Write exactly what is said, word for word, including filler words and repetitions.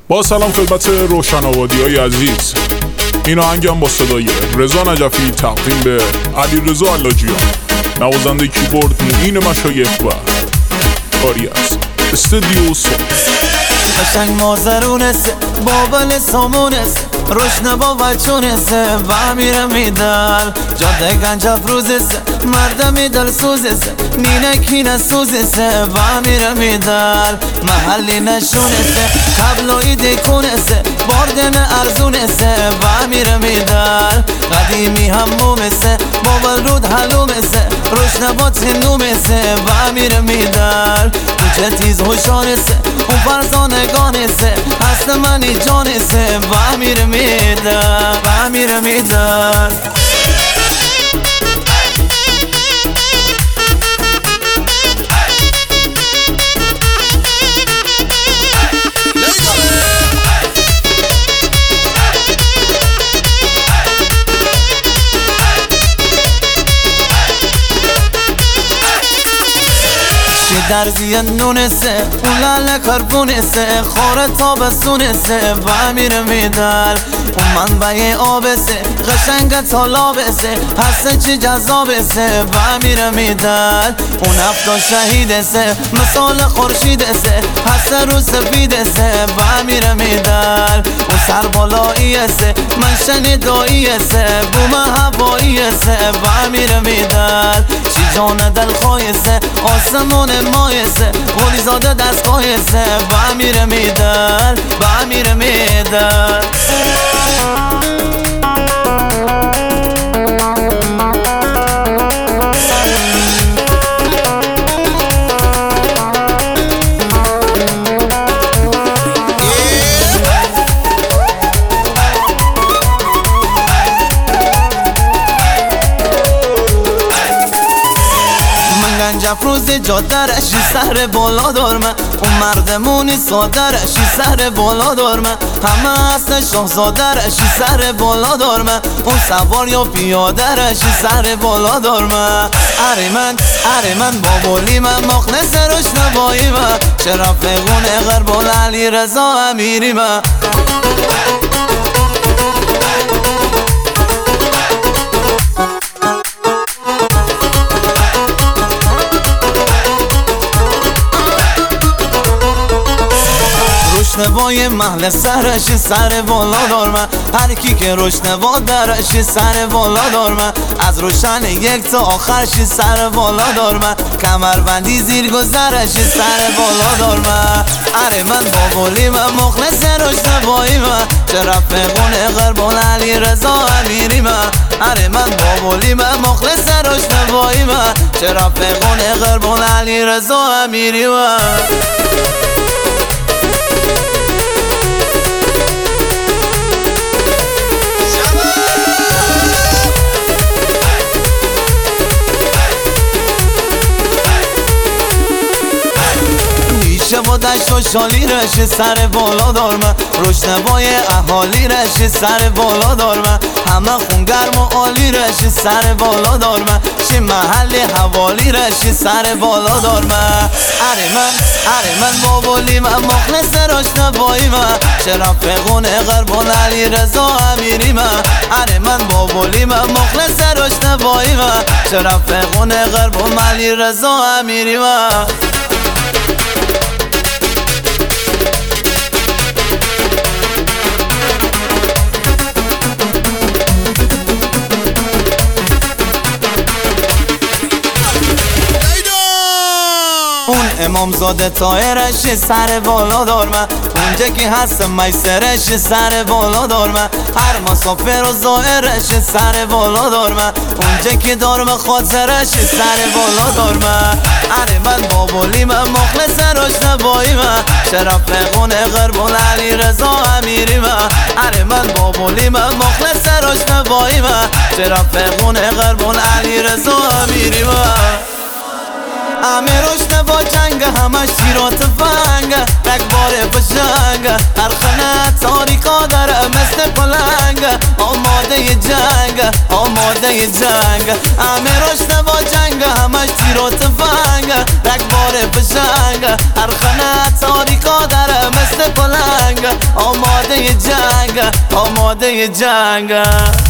با سلام خدمت روشن آبادی های عزیز، این آهنگم با صدای رضا نجفی تقدیم به علی رضا علاجیان، نوازنده کیبورد معین مشایخ و کاری از استودیو ساز. قشنگ مازرونسه بابل سامونسه روشن با بچونسه و میره میدل جاده گنج افروزسه مرد میدل سوزسه نینکی نسوزسه و میره میدل محلی نشونسه قبلایی دیکونسه باردن ارزونسه و میره میدل قدیمی همومسه بابل رود حلومسه روشن با تنومسه و میره میدل کوچه تیز هوشانسه اون فرزانگانسه هست منی جانسه و میره میدن و میره میدن درزی نونسه اون لاله کربونسه خوره تابستونسه و میره میدل اون منبع آبسه قشنگ تالابسه هسته چی جذابسه و میره میدل اون هفتا شهیدسه مثال خورشیدسه هسته رو سفیدسه و میره میدل اون سربالاییسه من شنیداییسه بوم هواییسه و میره میدل چی جان دل خواهیسه آسمون مایسه ولی زاده دستگاهیسه و میره میدن و میره میدن جفروز جادرشی سر بالا دارمه اون مردمونی سادرشی سر بالا دارمه همه اصل شاهزادرشی سر بالا دارمه اون سوار یا پیادرشی سر بالا دارمه اره من اره من بابولی من مخلص روشنبایی من چرا فقون غربال علی رضا امیری من روشنوای محل سرشی سر بالا دارمه هر کی که روشنوا درشی سر بالا دارمه از روشن یک تا آخرشی سر بالا دارمه کمربندی زیر گذرشی سر بالا دارمه اره من بابولی من مخلص روشنوایی من چرا فقون غربال علی رضا امیری من اره من بابولی من مخلص روشنوایی من چرا فقون غربال علی رضا امیری من با دشت و شالی رشی سر بالا دارمه روشنوای اهالی رشی سر بالا دارمه همه خونگرم و عالی رشی سر بالا دارمه چی محل حوالی رشی سر بالا دارمه اره من اره من بابولی من مخلص روشنوایی من چرا فقون غربال علی رضا امیری من اره من بابولی من مخلص روشنوایی من چرا فقون غربال علی رضا امیری من امام زاده طاهرش سر بالا دارمه اونجا که هست میسرش سر بالا دارمه هر مسافر و زائرش سر بالا دارمه اونجا که دارمه خاطرش سر بالا دارمه اره من بابولی من مخلص روشنوایی من چرا فقون غربال علی رضا امیری من اره من بابولی من مخلص روشنوایی من چرا فقون غربال علی رضا امیری من همه روشن با جنگ همش تیرات فنگ رکباره بجنگ هر خانه تاریکا داره مثل پلنگ آماده جنگ آماده جنگ همه رشته با جنگ همش تیر و تفنگ رکبار بشنگ هر خانه تاریکا داره مثل پلنگ آماده جنگ آماده جنگ